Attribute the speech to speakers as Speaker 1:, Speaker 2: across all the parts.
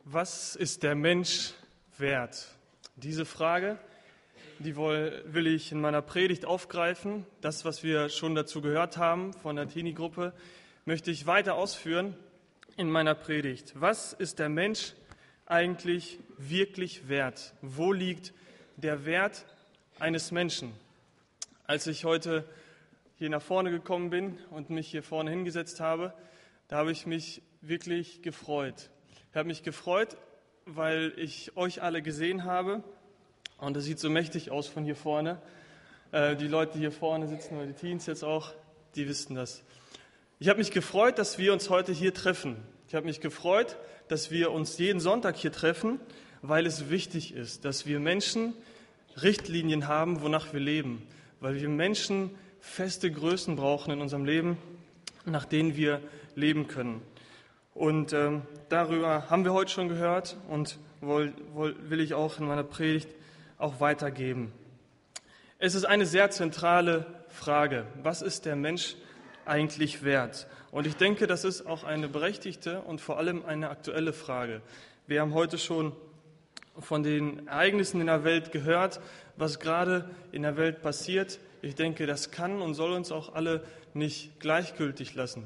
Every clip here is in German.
Speaker 1: Was ist der Mensch wert? Diese Frage, die will ich in meiner Predigt aufgreifen. Das, was wir schon dazu gehört haben von der Teenie-Gruppe, möchte ich weiter ausführen in meiner Predigt. Was ist der Mensch eigentlich wirklich wert? Wo liegt der Wert eines Menschen? Als ich heute hier nach vorne gekommen bin und mich hier vorne hingesetzt habe, da habe ich mich wirklich gefreut. Ich habe mich gefreut, weil ich euch alle gesehen habe und es sieht so mächtig aus von hier vorne. Die Leute, die hier vorne sitzen, oder die Teens jetzt auch, die wissen das. Ich habe mich gefreut, dass wir uns heute hier treffen. Ich habe mich gefreut, dass wir uns jeden Sonntag hier treffen, weil es wichtig ist, dass wir Menschen Richtlinien haben, wonach wir leben. Weil wir Menschen feste Größen brauchen in unserem Leben, nach denen wir leben können. Und darüber haben wir heute schon gehört und will ich auch in meiner Predigt auch weitergeben. Es ist eine sehr zentrale Frage. Was ist der Mensch eigentlich wert? Und ich denke, das ist auch eine berechtigte und vor allem eine aktuelle Frage. Wir haben heute schon von den Ereignissen in der Welt gehört, was gerade in der Welt passiert. Ich denke, das kann und soll uns auch alle nicht gleichgültig lassen.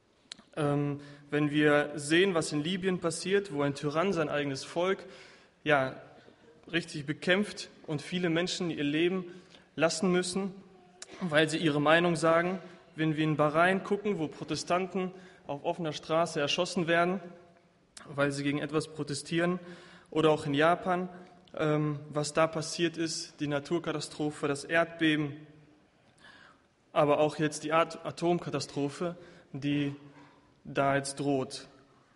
Speaker 1: Wenn wir sehen, was in Libyen passiert, wo ein Tyrann sein eigenes Volk richtig bekämpft und viele Menschen ihr Leben lassen müssen, weil sie ihre Meinung sagen. Wenn wir in Bahrain gucken, wo Protestanten auf offener Straße erschossen werden, weil sie gegen etwas protestieren, oder auch in Japan, was da passiert ist, die Naturkatastrophe, das Erdbeben, aber auch jetzt die Atomkatastrophe, die da jetzt droht.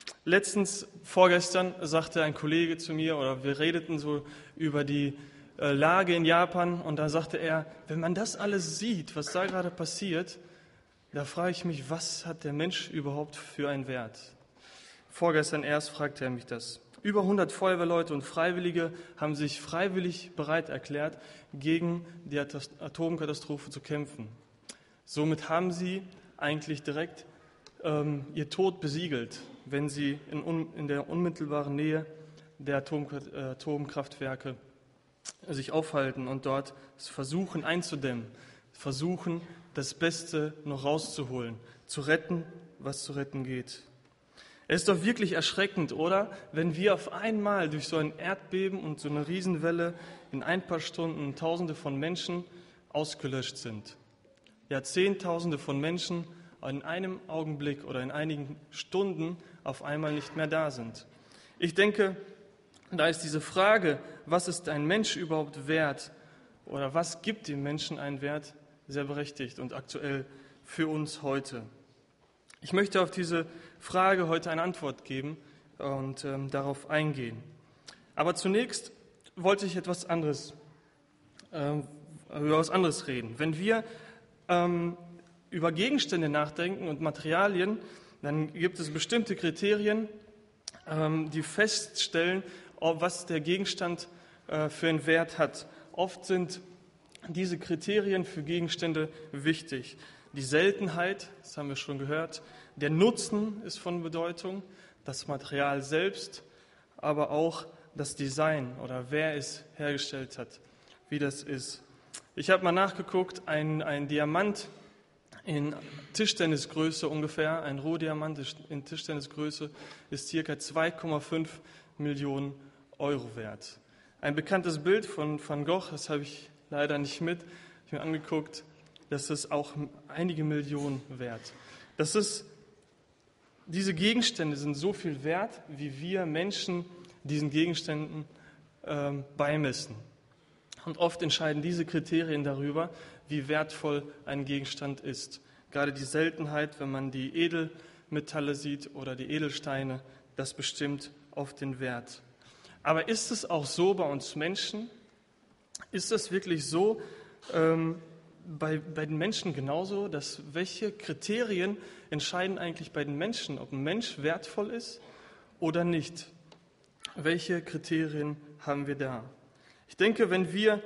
Speaker 1: Vorgestern sagte ein Kollege zu mir, oder wir redeten so über die Lage in Japan, und da sagte er, wenn man das alles sieht, was da gerade passiert, da frage ich mich, was hat der Mensch überhaupt für einen Wert? Vorgestern erst fragte er mich das. Über 100 Feuerwehrleute und Freiwillige haben sich freiwillig bereit erklärt, gegen die Atomkatastrophe zu kämpfen. Somit haben sie eigentlich direkt ihr Tod besiegelt, wenn sie in der unmittelbaren Nähe der Atomkraftwerke sich aufhalten und dort versuchen einzudämmen, versuchen das Beste noch rauszuholen, zu retten, was zu retten geht. Es ist doch wirklich erschreckend, oder? Wenn wir auf einmal durch so ein Erdbeben und so eine Riesenwelle in ein paar Stunden Tausende von Menschen ausgelöscht sind. Ja, Zehntausende von Menschen in einem Augenblick oder in einigen Stunden auf einmal nicht mehr da sind. Ich denke, da ist diese Frage, was ist ein Mensch überhaupt wert oder was gibt dem Menschen einen Wert, sehr berechtigt und aktuell für uns heute. Ich möchte auf diese Frage heute eine Antwort geben und darauf eingehen. Aber zunächst wollte ich über was anderes reden. Wenn wir über Gegenstände nachdenken und Materialien, dann gibt es bestimmte Kriterien, die feststellen, was der Gegenstand für einen Wert hat. Oft sind diese Kriterien für Gegenstände wichtig. Die Seltenheit, das haben wir schon gehört, der Nutzen ist von Bedeutung, das Material selbst, aber auch das Design oder wer es hergestellt hat, wie das ist. Ich habe mal nachgeguckt, ein Diamant in Tischtennisgröße ungefähr, ein Rohdiamant in Tischtennisgröße ist ca. 2,5 Millionen Euro wert. Ein bekanntes Bild von Van Gogh, das habe ich leider nicht mit, ich habe mir angeguckt, das ist auch einige Millionen wert. Diese Gegenstände sind so viel wert, wie wir Menschen diesen Gegenständen beimessen. Und oft entscheiden diese Kriterien darüber, wie wertvoll ein Gegenstand ist. Gerade die Seltenheit, wenn man die Edelmetalle sieht oder die Edelsteine, das bestimmt oft den Wert. Aber ist es auch so bei uns Menschen? Ist es wirklich so bei den Menschen genauso, dass welche Kriterien entscheiden eigentlich bei den Menschen, ob ein Mensch wertvoll ist oder nicht? Welche Kriterien haben wir da? Ich denke, wenn wir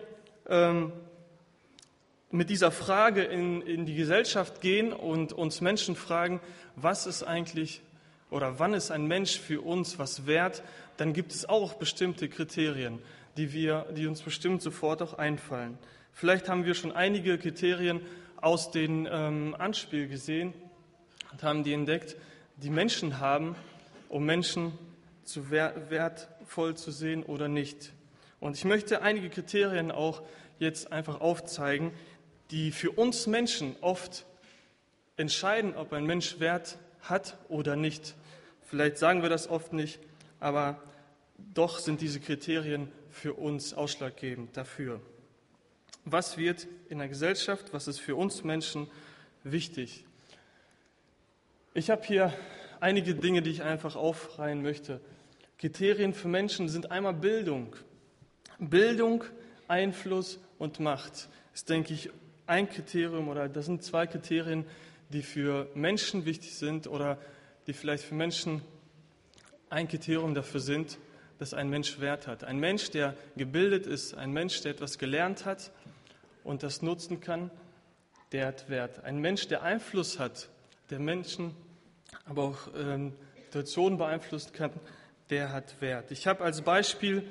Speaker 1: mit dieser Frage in die Gesellschaft gehen und uns Menschen fragen, was ist eigentlich oder wann ist ein Mensch für uns was wert, dann gibt es auch bestimmte Kriterien, die uns bestimmt sofort auch einfallen. Vielleicht haben wir schon einige Kriterien aus den Anspiel gesehen und haben die entdeckt, die Menschen haben, um Menschen zu wertvoll zu sehen oder nicht. Und ich möchte einige Kriterien auch jetzt einfach aufzeigen, die für uns Menschen oft entscheiden, ob ein Mensch Wert hat oder nicht. Vielleicht sagen wir das oft nicht, aber doch sind diese Kriterien für uns ausschlaggebend dafür. Was wird in der Gesellschaft, was ist für uns Menschen wichtig? Ich habe hier einige Dinge, die ich einfach aufreihen möchte. Kriterien für Menschen sind einmal Bildung. Bildung, Einfluss und Macht ist, denke ich, ein Kriterium oder das sind zwei Kriterien, die für Menschen wichtig sind oder die vielleicht für Menschen ein Kriterium dafür sind, dass ein Mensch Wert hat. Ein Mensch, der gebildet ist, ein Mensch, der etwas gelernt hat und das nutzen kann, der hat Wert. Ein Mensch, der Einfluss hat, der Menschen, aber auch Situationen beeinflussen kann, der hat Wert. Ich habe als Beispiel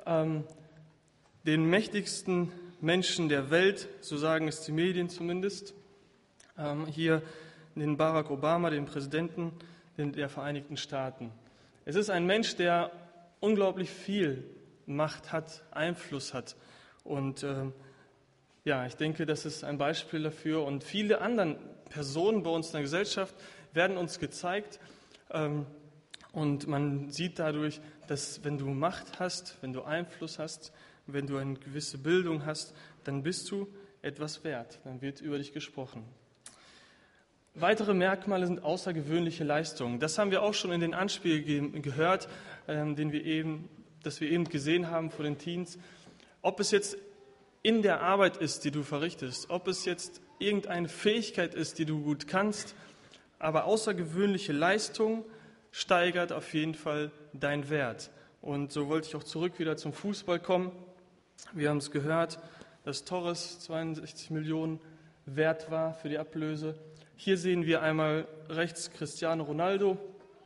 Speaker 1: den mächtigsten Menschen der Welt, so sagen es die Medien zumindest, hier den Barack Obama, den Präsidenten der Vereinigten Staaten. Es ist ein Mensch, der unglaublich viel Macht hat, Einfluss hat. Und ich denke, das ist ein Beispiel dafür. Und viele andere Personen bei uns in der Gesellschaft werden uns gezeigt. Und man sieht dadurch, dass wenn du Macht hast, wenn du Einfluss hast, wenn du eine gewisse Bildung hast, dann bist du etwas wert. Dann wird über dich gesprochen. Weitere Merkmale sind außergewöhnliche Leistungen. Das haben wir auch schon in den Anspielen gehört, das wir eben gesehen haben vor den Teens. Ob es jetzt in der Arbeit ist, die du verrichtest, ob es jetzt irgendeine Fähigkeit ist, die du gut kannst, aber außergewöhnliche Leistung steigert auf jeden Fall deinen Wert. Und so wollte ich auch zurück wieder zum Fußball kommen. Wir haben es gehört, dass Torres 62 Millionen wert war für die Ablöse. Hier sehen wir einmal rechts Cristiano Ronaldo.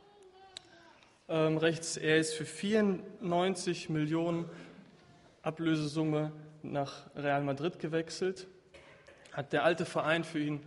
Speaker 1: Rechts, er ist für 94 Millionen Ablösesumme nach Real Madrid gewechselt. Hat der alte Verein für ihn,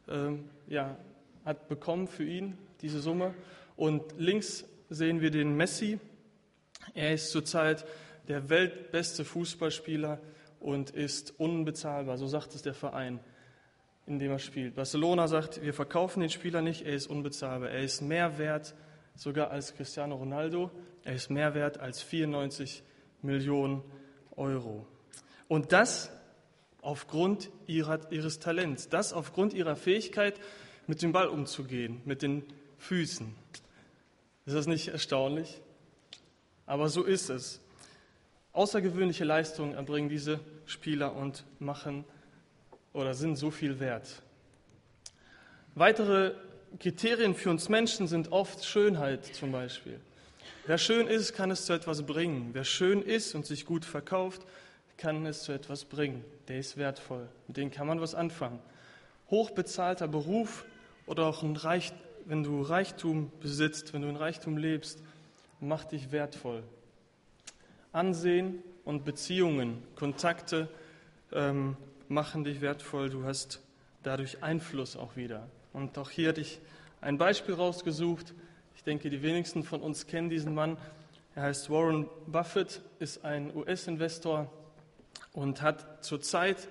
Speaker 1: hat bekommen für ihn diese Summe. Und links sehen wir den Messi. Er ist zurzeit der weltbeste Fußballspieler und ist unbezahlbar, so sagt es der Verein, in dem er spielt. Barcelona sagt, wir verkaufen den Spieler nicht, er ist unbezahlbar. Er ist mehr wert sogar als Cristiano Ronaldo. Er ist mehr wert als 94 Millionen Euro. Und das aufgrund ihres Talents, das aufgrund ihrer Fähigkeit, mit dem Ball umzugehen, mit den Füßen. Ist das nicht erstaunlich? Aber so ist es. Außergewöhnliche Leistungen erbringen diese Spieler und machen oder sind so viel wert. Weitere Kriterien für uns Menschen sind oft Schönheit zum Beispiel. Wer schön ist, kann es zu etwas bringen. Wer schön ist und sich gut verkauft, kann es zu etwas bringen. Der ist wertvoll. Mit dem kann man was anfangen. Hochbezahlter Beruf oder auch wenn du Reichtum besitzt, wenn du in Reichtum lebst, macht dich wertvoll. Ansehen und Beziehungen, Kontakte machen dich wertvoll. Du hast dadurch Einfluss auch wieder. Und auch hier hatte ich ein Beispiel rausgesucht. Ich denke, die wenigsten von uns kennen diesen Mann. Er heißt Warren Buffett, ist ein US-Investor und hat zurzeit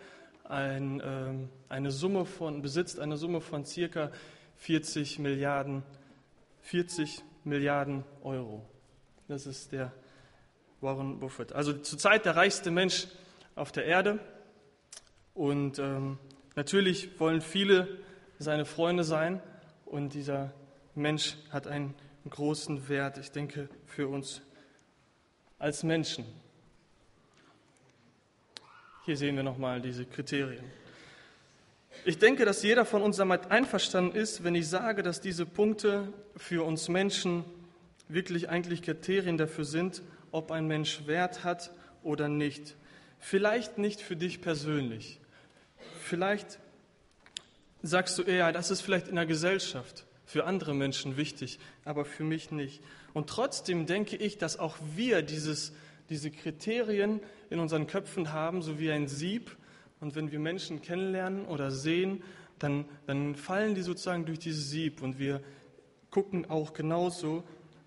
Speaker 1: besitzt eine Summe von circa 40 Milliarden Euro. Das ist der Warren Buffett. Also zurzeit der reichste Mensch auf der Erde. Und natürlich wollen viele seine Freunde sein. Und dieser Mensch hat einen großen Wert, ich denke, für uns als Menschen. Hier sehen wir nochmal diese Kriterien. Ich denke, dass jeder von uns damit einverstanden ist, wenn ich sage, dass diese Punkte für uns Menschen wirklich eigentlich Kriterien dafür sind, ob ein Mensch Wert hat oder nicht. Vielleicht nicht für dich persönlich. Vielleicht sagst du eher, das ist vielleicht in der Gesellschaft. für andere Menschen wichtig, aber für mich nicht. Und trotzdem denke ich, dass auch wir diese Kriterien in unseren Köpfen haben, so wie ein Sieb. Und wenn wir Menschen kennenlernen oder sehen, dann fallen die sozusagen durch dieses Sieb. Und wir gucken auch genauso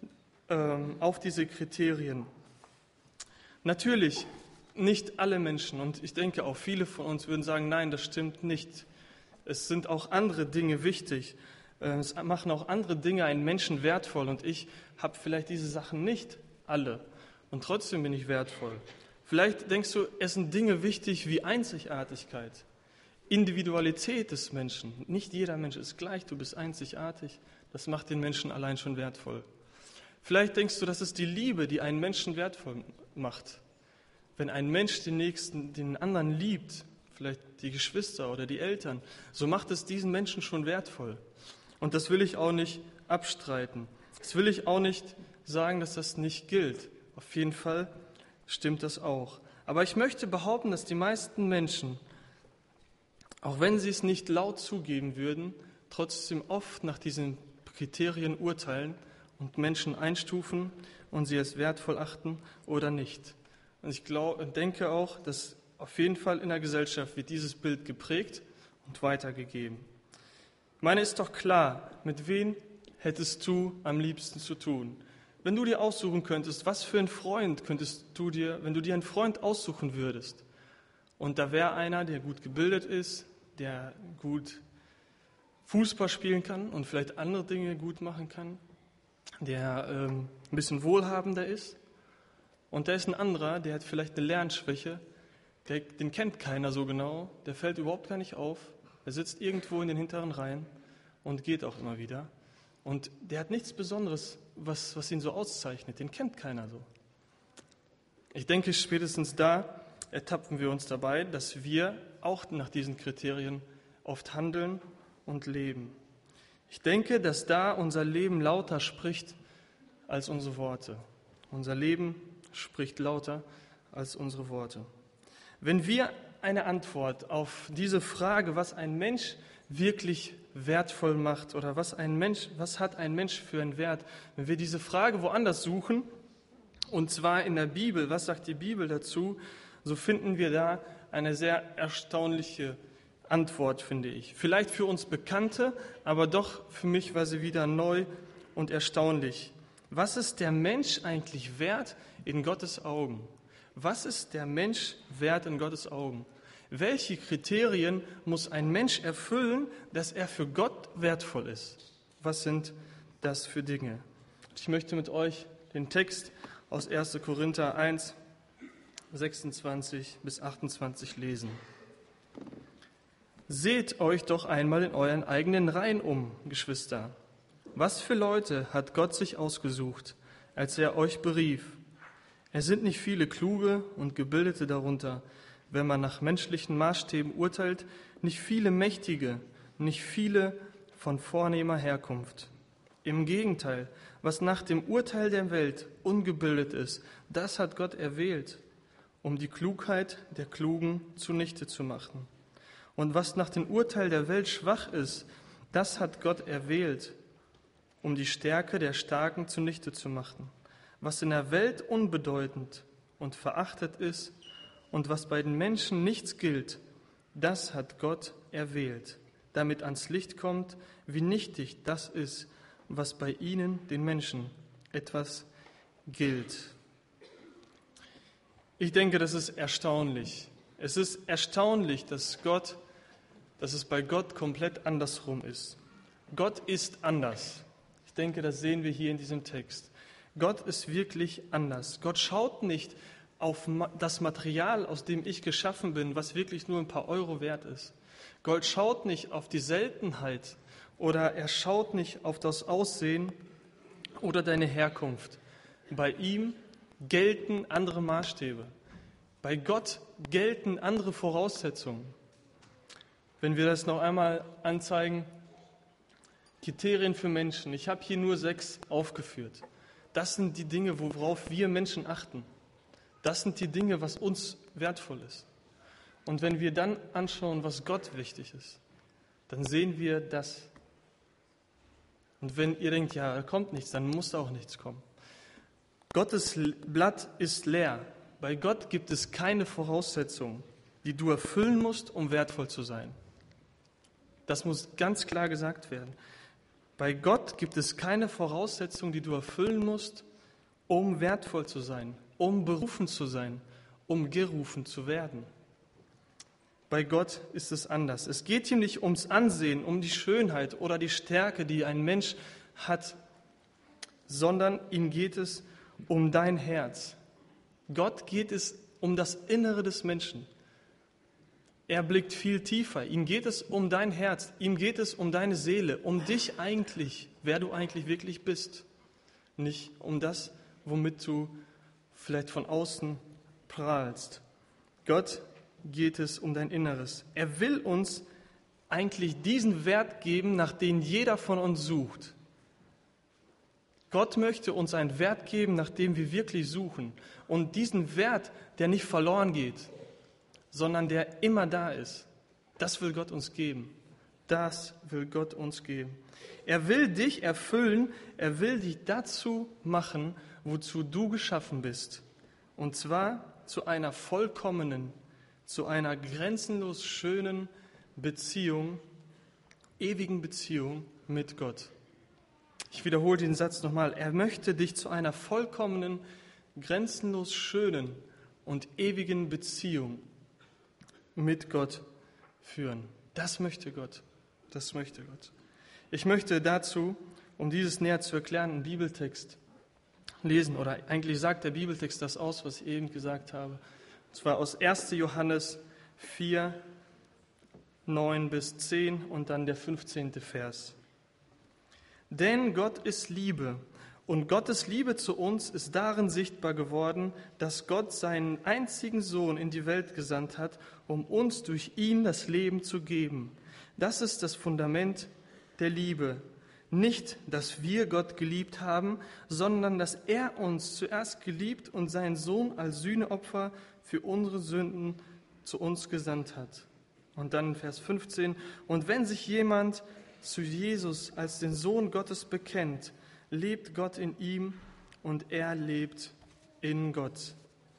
Speaker 1: auf diese Kriterien. Natürlich nicht alle Menschen, und ich denke auch viele von uns würden sagen, nein, das stimmt nicht. Es sind auch andere Dinge wichtig. Es machen auch andere Dinge einen Menschen wertvoll und ich habe vielleicht diese Sachen nicht alle und trotzdem bin ich wertvoll. Vielleicht denkst du, es sind Dinge wichtig wie Einzigartigkeit, Individualität des Menschen. Nicht jeder Mensch ist gleich, du bist einzigartig. Das macht den Menschen allein schon wertvoll. Vielleicht denkst du, das ist die Liebe, die einen Menschen wertvoll macht. Wenn ein Mensch den Nächsten, den anderen liebt, vielleicht die Geschwister oder die Eltern, so macht es diesen Menschen schon wertvoll. Und das will ich auch nicht abstreiten. Das will ich auch nicht sagen, dass das nicht gilt. Auf jeden Fall stimmt das auch. Aber ich möchte behaupten, dass die meisten Menschen, auch wenn sie es nicht laut zugeben würden, trotzdem oft nach diesen Kriterien urteilen und Menschen einstufen und sie als wertvoll achten oder nicht. Und ich denke auch, dass auf jeden Fall in der Gesellschaft wird dieses Bild geprägt und weitergegeben. Ich meine, ist doch klar, mit wem hättest du am liebsten zu tun? Wenn du dir aussuchen könntest, was für einen Freund könntest du dir, wenn du dir einen Freund aussuchen würdest, und da wäre einer, der gut gebildet ist, der gut Fußball spielen kann und vielleicht andere Dinge gut machen kann, der ein bisschen wohlhabender ist, und da ist ein anderer, der hat vielleicht eine Lernschwäche, den kennt keiner so genau, der fällt überhaupt gar nicht auf, er sitzt irgendwo in den hinteren Reihen und geht auch immer wieder. Und der hat nichts Besonderes, was ihn so auszeichnet. Den kennt keiner so. Ich denke, spätestens da ertappen wir uns dabei, dass wir auch nach diesen Kriterien oft handeln und leben. Ich denke, dass da unser Leben lauter spricht als unsere Worte. Unser Leben spricht lauter als unsere Worte. Wenn wir eine Antwort auf diese Frage, was ein Mensch wirklich wertvoll macht oder was hat ein Mensch für einen Wert, wenn wir diese Frage woanders suchen, und zwar in der Bibel, was sagt die Bibel dazu, so finden wir da eine sehr erstaunliche Antwort, finde ich. Vielleicht für uns Bekannte, aber doch für mich war sie wieder neu und erstaunlich. Was ist der Mensch eigentlich wert in Gottes Augen? Was ist der Mensch wert in Gottes Augen? Welche Kriterien muss ein Mensch erfüllen, dass er für Gott wertvoll ist? Was sind das für Dinge? Ich möchte mit euch den Text aus 1. Korinther 1, 26 bis 28 lesen. Seht euch doch einmal in euren eigenen Reihen um, Geschwister. Was für Leute hat Gott sich ausgesucht, als er euch berief? Es sind nicht viele Kluge und Gebildete darunter, wenn man nach menschlichen Maßstäben urteilt, nicht viele Mächtige, nicht viele von vornehmer Herkunft. Im Gegenteil, was nach dem Urteil der Welt ungebildet ist, das hat Gott erwählt, um die Klugheit der Klugen zunichte zu machen. Und was nach dem Urteil der Welt schwach ist, das hat Gott erwählt, um die Stärke der Starken zunichte zu machen. Was in der Welt unbedeutend und verachtet ist und was bei den Menschen nichts gilt, das hat Gott erwählt, damit ans Licht kommt, wie nichtig das ist, was bei ihnen, den Menschen, etwas gilt. Ich denke, das ist erstaunlich. Es ist erstaunlich, dass es bei Gott komplett andersrum ist. Gott ist anders. Ich denke, das sehen wir hier in diesem Text. Gott ist wirklich anders. Gott schaut nicht auf das Material, aus dem ich geschaffen bin, was wirklich nur ein paar Euro wert ist. Gott schaut nicht auf die Seltenheit oder er schaut nicht auf das Aussehen oder deine Herkunft. Bei ihm gelten andere Maßstäbe. Bei Gott gelten andere Voraussetzungen. Wenn wir das noch einmal anzeigen, Kriterien für Menschen. Ich habe hier nur 6 aufgeführt. Das sind die Dinge, worauf wir Menschen achten. Das sind die Dinge, was uns wertvoll ist. Und wenn wir dann anschauen, was Gott wichtig ist, dann sehen wir, dass Und wenn ihr denkt, ja, da kommt nichts, dann muss da auch nichts kommen. Gottes Blatt ist leer. Bei Gott gibt es keine Voraussetzungen, die du erfüllen musst, um wertvoll zu sein. Das muss ganz klar gesagt werden. Bei Gott gibt es keine Voraussetzungen, die du erfüllen musst, um wertvoll zu sein, um berufen zu sein, um gerufen zu werden. Bei Gott ist es anders. Es geht ihm nicht ums Ansehen, um die Schönheit oder die Stärke, die ein Mensch hat, sondern ihm geht es um dein Herz. Gott geht es um das Innere des Menschen. Er blickt viel tiefer. Ihm geht es um dein Herz. Ihm geht es um deine Seele, um dich eigentlich, wer du eigentlich wirklich bist. Nicht um das, womit du vielleicht von außen prahlst. Gott geht es um dein Inneres. Er will uns eigentlich diesen Wert geben, nach dem jeder von uns sucht. Gott möchte uns einen Wert geben, nach dem wir wirklich suchen. Und diesen Wert, der nicht verloren geht, sondern der immer da ist, das will Gott uns geben. Das will Gott uns geben. Er will dich erfüllen, er will dich dazu machen, wozu du geschaffen bist. Und zwar zu einer vollkommenen, zu einer grenzenlos schönen Beziehung, ewigen Beziehung mit Gott. Ich wiederhole den Satz nochmal. Er möchte dich zu einer vollkommenen, grenzenlos schönen und ewigen Beziehung mit Gott führen. Das möchte Gott. Das möchte Gott. Ich möchte dazu, um dieses näher zu erklären, einen Bibeltext lesen. Oder eigentlich sagt der Bibeltext das aus, was ich eben gesagt habe. Und zwar aus 1. Johannes 4, 9 bis 10 und dann der 15. Vers. Denn Gott ist Liebe und Gottes Liebe zu uns ist darin sichtbar geworden, dass Gott seinen einzigen Sohn in die Welt gesandt hat, um uns durch ihn das Leben zu geben. Das ist das Fundament der Liebe. Nicht, dass wir Gott geliebt haben, sondern dass er uns zuerst geliebt und seinen Sohn als Sühneopfer für unsere Sünden zu uns gesandt hat. Und dann Vers 15. Und wenn sich jemand zu Jesus als den Sohn Gottes bekennt, lebt Gott in ihm und er lebt in Gott.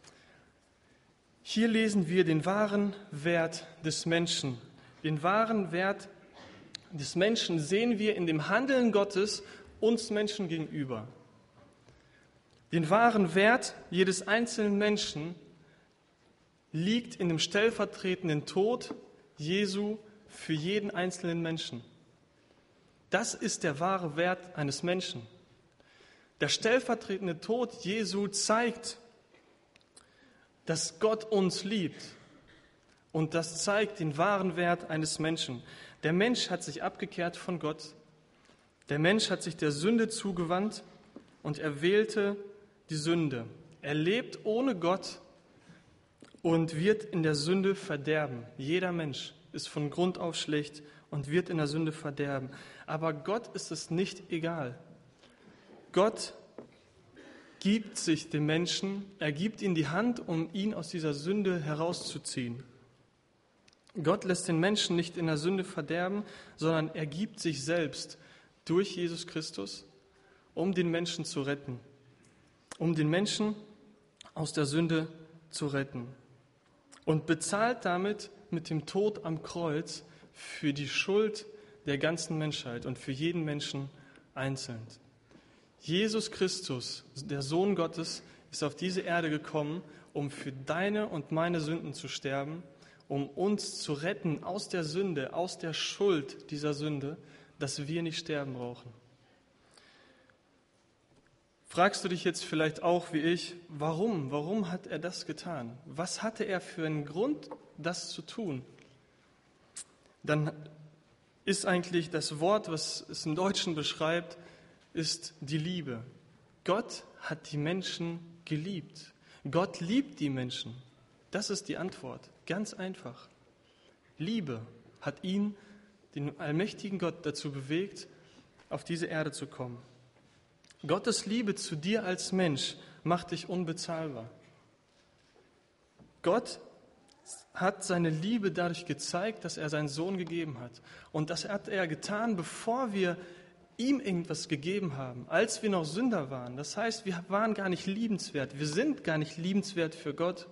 Speaker 1: Hier lesen wir den wahren Wert des Menschen. Den wahren Wert des Menschen sehen wir in dem Handeln Gottes uns Menschen gegenüber. Den wahren Wert jedes einzelnen Menschen liegt in dem stellvertretenden Tod Jesu für jeden einzelnen Menschen. Das ist der wahre Wert eines Menschen. Der stellvertretende Tod Jesu zeigt, dass Gott uns liebt. Und das zeigt den wahren Wert eines Menschen. Der Mensch hat sich abgekehrt von Gott. Der Mensch hat sich der Sünde zugewandt und er wählte die Sünde. Er lebt ohne Gott und wird in der Sünde verderben. Jeder Mensch ist von Grund auf schlecht und wird in der Sünde verderben. Aber Gott ist es nicht egal. Gott gibt sich dem Menschen, er gibt ihm die Hand, um ihn aus dieser Sünde herauszuziehen. Gott lässt den Menschen nicht in der Sünde verderben, sondern er gibt sich selbst durch Jesus Christus, um den Menschen zu retten, um den Menschen aus der Sünde zu retten und bezahlt damit mit dem Tod am Kreuz für die Schuld der ganzen Menschheit und für jeden Menschen einzeln. Jesus Christus, der Sohn Gottes, ist auf diese Erde gekommen, um für deine und meine Sünden zu sterben, um uns zu retten aus der Sünde, aus der Schuld dieser Sünde, dass wir nicht sterben brauchen. Fragst du dich jetzt vielleicht auch wie ich, warum? Warum hat er das getan? Was hatte er für einen Grund, das zu tun? Dann ist eigentlich das Wort, was es im Deutschen beschreibt, ist die Liebe. Gott hat die Menschen geliebt. Gott liebt die Menschen. Das ist die Antwort. Ganz einfach. Liebe hat ihn, den allmächtigen Gott, dazu bewegt, auf diese Erde zu kommen. Gottes Liebe zu dir als Mensch macht dich unbezahlbar. Gott hat seine Liebe dadurch gezeigt, dass er seinen Sohn gegeben hat. Und das hat er getan, bevor wir ihm irgendwas gegeben haben, als wir noch Sünder waren. Das heißt, wir waren gar nicht liebenswert. Wir sind gar nicht liebenswert für Gott.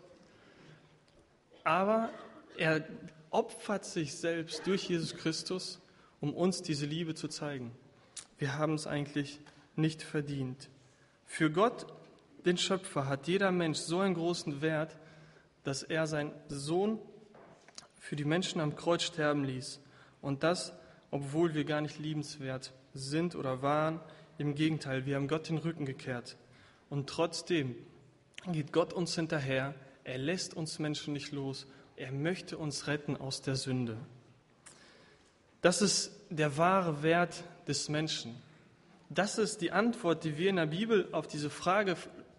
Speaker 1: Aber er opfert sich selbst durch Jesus Christus, um uns diese Liebe zu zeigen. Wir haben es eigentlich nicht verdient. Für Gott, den Schöpfer, hat jeder Mensch so einen großen Wert, dass er seinen Sohn für die Menschen am Kreuz sterben ließ. Und das, obwohl wir gar nicht liebenswert sind oder waren. Im Gegenteil, wir haben Gott den Rücken gekehrt. Und trotzdem geht Gott uns hinterher. Er lässt uns Menschen nicht los. Er möchte uns retten aus der Sünde. Das ist der wahre Wert des Menschen. Das ist die Antwort, die wir in der Bibel auf diese Frage,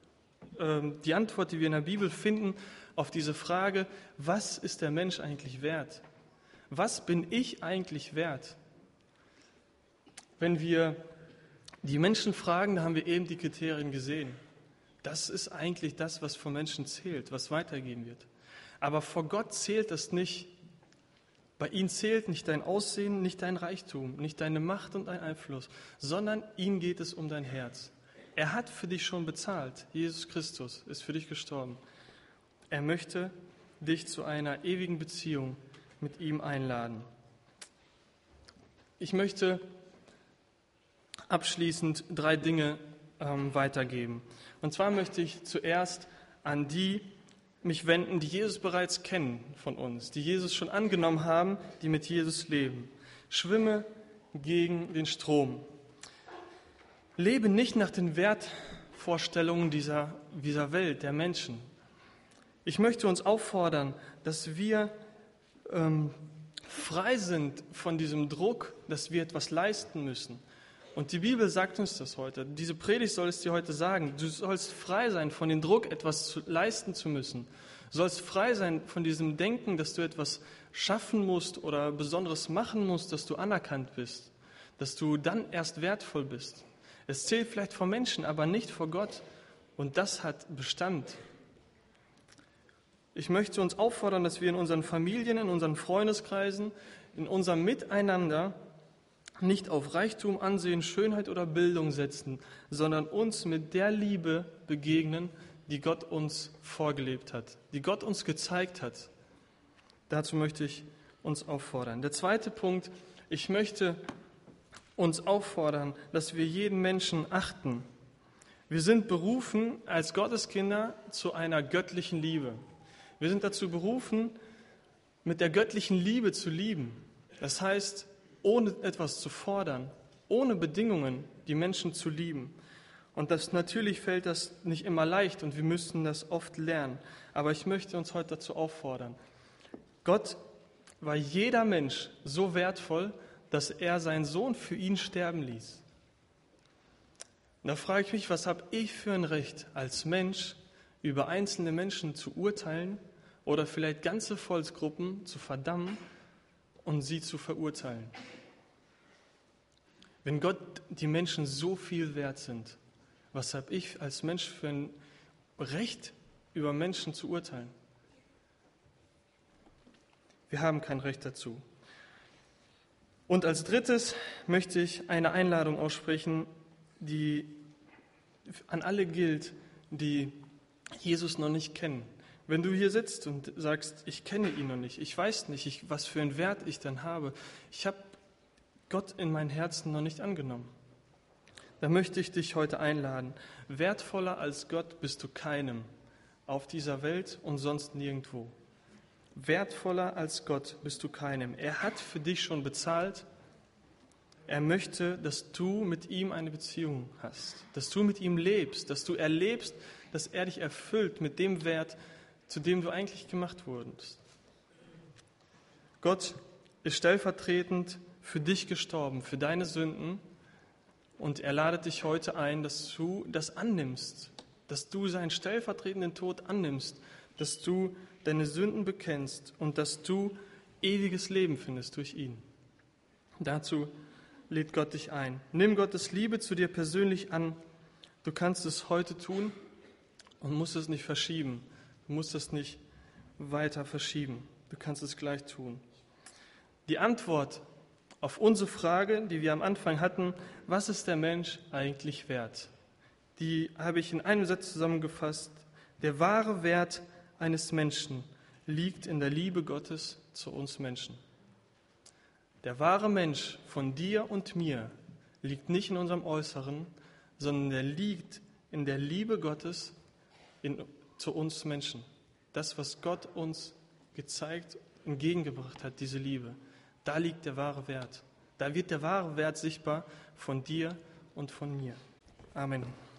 Speaker 1: finden auf diese Frage, was ist der Mensch eigentlich wert? Was bin ich eigentlich wert? Wenn wir die Menschen fragen, da haben wir eben die Kriterien gesehen. Das ist eigentlich das, was vor Menschen zählt, was weitergehen wird. Aber vor Gott zählt das nicht. Bei ihm zählt nicht dein Aussehen, nicht dein Reichtum, nicht deine Macht und dein Einfluss, sondern ihm geht es um dein Herz. Er hat für dich schon bezahlt. Jesus Christus ist für dich gestorben. Er möchte dich zu einer ewigen Beziehung mit ihm einladen. Ich möchte abschließend 3 Dinge weitergeben. Und zwar möchte ich zuerst an die mich wenden, die Jesus bereits kennen von uns, die Jesus schon angenommen haben, die mit Jesus leben. Schwimme gegen den Strom. Lebe nicht nach den Wertvorstellungen dieser Welt, der Menschen. Ich möchte uns auffordern, dass wir frei sind von diesem Druck, dass wir etwas leisten müssen. Und die Bibel sagt uns das heute. Diese Predigt soll es dir heute sagen. Du sollst frei sein von dem Druck, etwas leisten zu müssen. Du sollst frei sein von diesem Denken, dass du etwas schaffen musst oder Besonderes machen musst, dass du anerkannt bist, dass du dann erst wertvoll bist. Es zählt vielleicht vor Menschen, aber nicht vor Gott. Und das hat Bestand. Ich möchte uns auffordern, dass wir in unseren Familien, in unseren Freundeskreisen, in unserem Miteinander nicht auf Reichtum, Ansehen, Schönheit oder Bildung setzen, sondern uns mit der Liebe begegnen, die Gott uns vorgelebt hat, die Gott uns gezeigt hat. Dazu möchte ich uns auffordern. Der zweite Punkt, ich möchte uns auffordern, dass wir jeden Menschen achten. Wir sind berufen als Gotteskinder zu einer göttlichen Liebe. Wir sind dazu berufen, mit der göttlichen Liebe zu lieben. Das heißt, ohne etwas zu fordern, ohne Bedingungen die Menschen zu lieben. Und natürlich fällt das nicht immer leicht und wir müssen das oft lernen. Aber ich möchte uns heute dazu auffordern. Gott war jeder Mensch so wertvoll, dass er seinen Sohn für ihn sterben ließ. Und da frage ich mich, was habe ich für ein Recht als Mensch, über einzelne Menschen zu urteilen oder vielleicht ganze Volksgruppen zu verdammen und sie zu verurteilen. Wenn Gott die Menschen so viel wert sind, was habe ich als Mensch für ein Recht, über Menschen zu urteilen? Wir haben kein Recht dazu. Und als drittes möchte ich eine Einladung aussprechen, die an alle gilt, die Jesus noch nicht kennen. Wenn du hier sitzt und sagst, ich kenne ihn noch nicht, ich weiß nicht, was für einen Wert ich dann habe, ich habe Gott in mein Herzen noch nicht angenommen, dann möchte ich dich heute einladen. Wertvoller als Gott bist du keinem auf dieser Welt und sonst nirgendwo. Wertvoller als Gott bist du keinem. Er hat für dich schon bezahlt. Er möchte, dass du mit ihm eine Beziehung hast, dass du mit ihm lebst, dass du erlebst, dass er dich erfüllt mit dem Wert, zu dem du eigentlich gemacht wurdest. Gott ist stellvertretend für dich gestorben, für deine Sünden, und er ladet dich heute ein, dass du das annimmst, dass du seinen stellvertretenden Tod annimmst, dass du deine Sünden bekennst und dass du ewiges Leben findest durch ihn. Dazu lädt Gott dich ein. Nimm Gottes Liebe zu dir persönlich an. Du kannst es heute tun und musst es nicht verschieben. Du musst es nicht weiter verschieben. Du kannst es gleich tun. Die Antwort auf unsere Frage, die wir am Anfang hatten, was ist der Mensch eigentlich wert? Die habe ich in einem Satz zusammengefasst. Der wahre Wert eines Menschen liegt in der Liebe Gottes zu uns Menschen. Der wahre Mensch von dir und mir liegt nicht in unserem Äußeren, sondern der liegt in der Liebe Gottes zu uns Menschen. Das, was Gott uns gezeigt, entgegengebracht hat, diese Liebe, da liegt der wahre Wert. Da wird der wahre Wert sichtbar von dir und von mir. Amen.